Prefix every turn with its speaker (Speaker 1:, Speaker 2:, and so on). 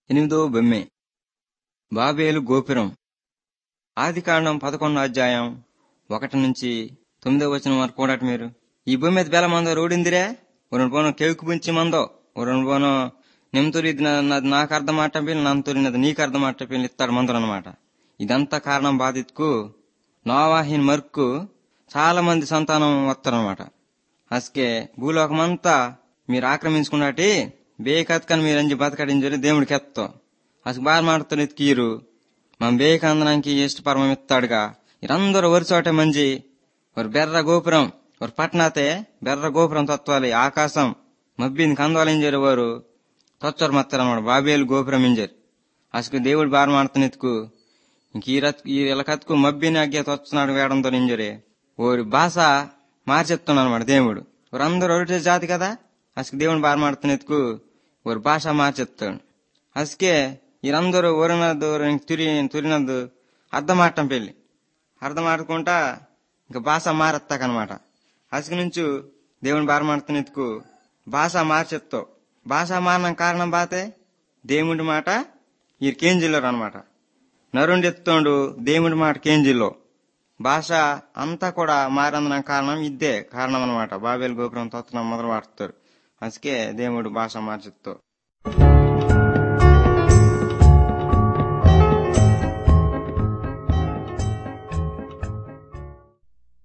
Speaker 1: 8వ బొమ్మె బాబేలు గోపురం. ఆదికాండం 11వ అధ్యాయం 1 నుంచి 9వ వచనం వరకు కూడట మీరు. ఈ భూమి మీద బెల మందో రోడిందిరే ఒరెండు పోను కేవుకు పుంచి మందో ఒరెండు పోను నిమ్తురిది నాకు అర్థం ఆటపిల్లి నమ్తురినది నీకు అర్థం ఆటపిల్లి ఇస్తాడు మందులు అనమాట. ఇదంతా కారణం బాధితుకు నోవాహిన్ మరుక్కు చాలా మంది సంతానం వస్తారనమాట. అసకే భూలోకమంతా మీరు ఆక్రమించుకున్నటి బేకత్కని మీరు అంజి బతకడించని దేవుడికి ఎత్తాం అసలు బాగా మాడుతున్న ఎత్తికీరు మనం బేకందనానికి ఇష్టపరమం ఇస్తాడుగా. ఇరందరూ వరుసోటే మంచి ఒక బెర్ర గోపురం ఒక పట్టణాతే బెర్ర గోపురం తత్వాలి ఆకాశం మబ్బిని కందవాలింజరు వారు తొచ్చరు మత్తారన్నమాట. బాబేలు గోపురం ఇంజరు అసలు దేవుడు బాగా మాడుతున్న ఎత్తుకు ఇంక ఇలా కత్తుకు మబ్బిని అగ్గే తొచ్చనాడు వేయడంతో ఇంజరే ఓరి భాష మార్చెత్తున్నాడు అనమాట దేవుడు. వారందరూ ఒకటే జాతి కదా అసలు దేవుని బాగా మాడుతున్న ఎత్తుకు ఒక భాష మార్చెత్తాడు. అసకే వీరందరూ ఊరినద్దు తురినద్దు అర్థమాటం పెళ్లి అర్థమాడుకుంటా ఇంకా భాష మారెత్తాకనమాట. అసలు నుంచి దేవుని బాగా మాడుతున్న ఎత్తుకు భాష మార్చెత్తావు. భాష మారిన కారణం బాతే దేవుడి మాట ఈ కేంజిల్లోరు అనమాట. నరుండి ఎత్తుండు దేవుడి మాట కేంజిల్లో భాష అంతా కూడా మారందన కారణం ఇద్దే కారణం అనమాట. బాబేలు గోపురం తొత్తనం మొదలు వాడుతారు. అందుకే దేవుడు భాష మార్చెత్తావు.